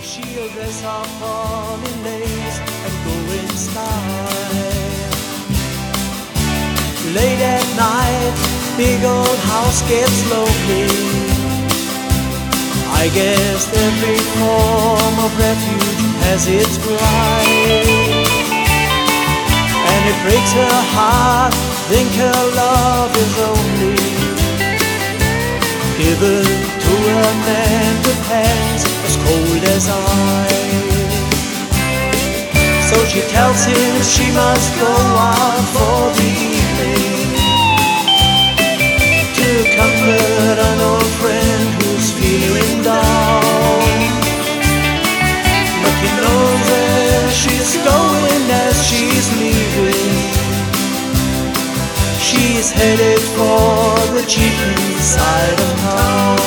She'll dress up all in lace and go in style. Late at night, big old house gets lonely. I guess every form of refuge has its price. And it breaks her heart, think her love is only given to a man with hands as cold as ice. So she tells him she must go out for the evening to comfort an old friend who's feeling down. But he knows where she's going as she's leaving. She's headed for the cheap side of town.